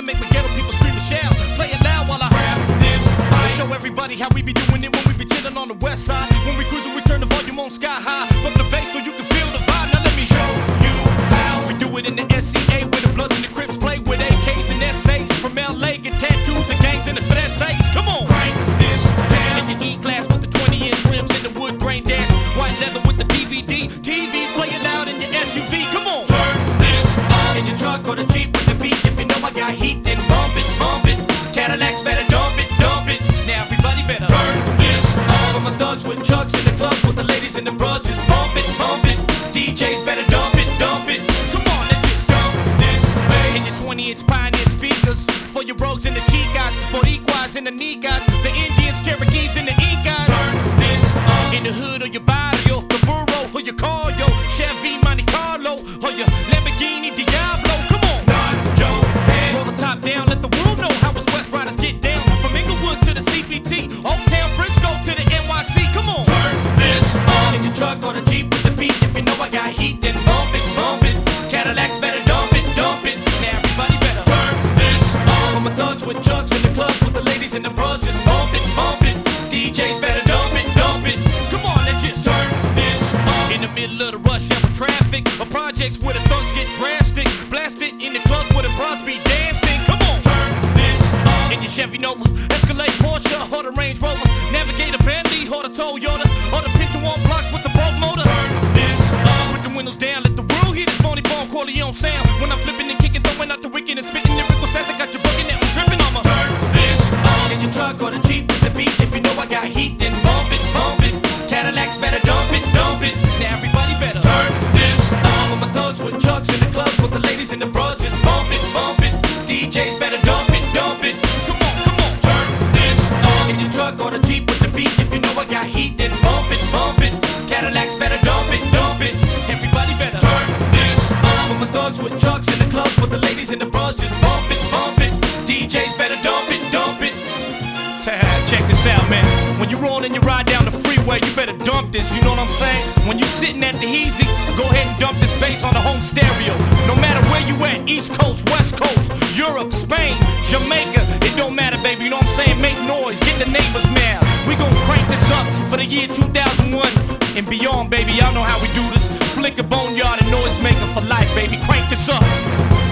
make my ghetto people scream and shout. Play it loud while I rap this. Show everybody how we be doing it when we be chillin' on the west side. When we cruising, we turn the volume on sky high. Pump the bass so you can feel the vibe. Now let me show you how we do it in the SCA, where the Bloods and the Crips play with AKs and SAs. From LA, get tattoos, the gangs and the SAs. Come on, crank this jam in the E-class with the 20-inch rims and the wood grain dash. White leather with the DVD. TVs play it loud in your SUV. Come on, turn this up in your truck or the Jeep with the beat. If you know I got heat, then bump it, bump it. Cadillacs better dump it, dump it. Now everybody better turn this up. For my thugs with chucks in the clubs with the ladies and the bros, just bump it, bump it. DJs better dump it, dump it. Come on, let's just dump this bass. In your 20-inch Pioneer speakers for your rogues and the chicas, Boricuas and the niggas, the Indians, Cherokees and the Incas. Turn this up in the hood or your barrio, the Burro or your Cario, Chevy, Monte Carlo or your Lamborghini Diablo. Come on, nod your head, roll the top down, let the world know how us West Riders get down. From Inglewood to the CPT, Oaktown, Frisco to the NYC. Come on, turn this up in your truck or the Jeep with the beat. If you know I got heat, then bump it, bump it. Cadillacs better dump it, dump it. Now everybody better turn this up. For my thugs with chucks in the clubs with the ladies and the bros, just bump it, bump it. DJs better dump it, dump it. Come on, let's just turn this up. In the middle of the rush hour traffic, or projects where the thugs get drastic. Blast it in the clubs where the bros be dancing. Come on, turn this up. In your Chevy Nova, Escalade, Porsche, or the Range Rover, Navigator, Bentley, or the Toyota, or the Pinto on blocks with the broke motor. Turn this up. Put the windows down, let the world hear this phony bone Corleone sound. When I'm flipping and kicking, throwing out the wicked and spitting lyrical sass, I got you bugging that I'm tripping. I'ma turn this up in your truck or the Jeep with the beat. If you know I got heat, then bump it, bump it. Cadillacs better dump it, dump it. Now everybody better turn this up. For my thugs with chucks in the clubs with the ladies and the bros, just bump it, bump it. DJs better dump it, dump it. Come on, turn this up in your truck or the Jeep with the beat. If you know I got heat, then bump it, bump it. Cadillacs better dump it, dump it. Everybody better turn this up. For my thugs with chucks in the clubs with the ladies and the bros, just bump it, bump it. DJs better dump it, dump it. Check this out, man. When you roll and you ride down the freeway, you better dump this, you know what I'm saying? When you sitting at the Heezy, go ahead and dump this bass on the home stereo. No matter where you at, East Coast, West Coast, Europe, Spain, Jamaica, it don't matter, baby, you know what I'm saying? Make noise, get the neighbors mad. We gon' crank this up for the year 2001 and beyond, baby. Y'all know how we do this. Flicker, boneyard, and noise maker for life, baby. Crank this up.